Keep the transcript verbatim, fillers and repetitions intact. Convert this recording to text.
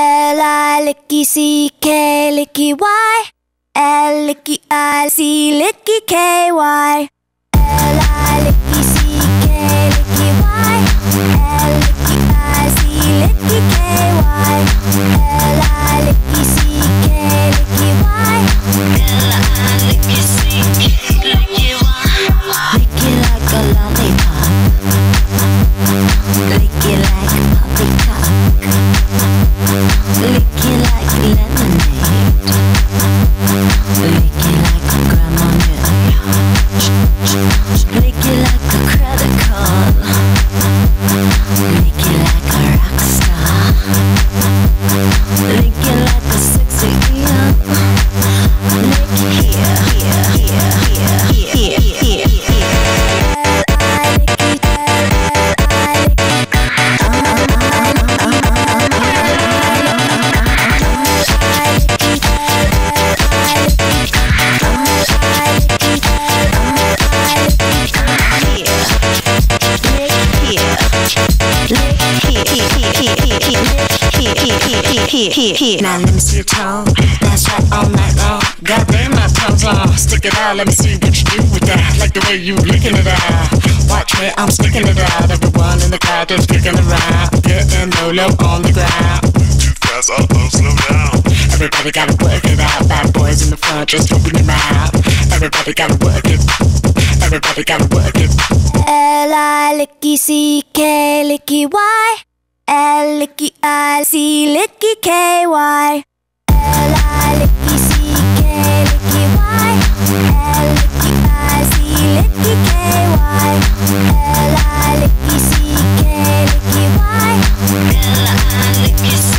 L I licky C K licky Y. L licky I C licky K Y. L I licky C K licky Y. L licky I C licky K Y. L I licky C K licky Y. L I licky C K licky Y. Lick it like a lollipop. Lick it like a poppycock. Lick it like lemonade. Lick it like a grandma milk. Lick it like a credit card. Lick it like a rock star. Lick it like a sexy young. Lick here, here, here, here, here, here, here. I lick it, I lick Now let me see your tongue. That's right, all night long. Goddamn, my tongue's long. Stick it out, let me see what you do with that. Like the way you licking it out. Watch me, I'm sticking it out. Everyone in the crowd just kicking around. Getting low, low on the ground. Too fast, uh oh, slow down. Everybody gotta work it out. Bad boys in the front, just open your mouth. Everybody gotta work it. Everybody gotta work it. L I licky C K licky Y. L licky I C licky K Y. L I licky C K licky Y. L licky I C licky K Y. L I licky C K licky Y. L I licky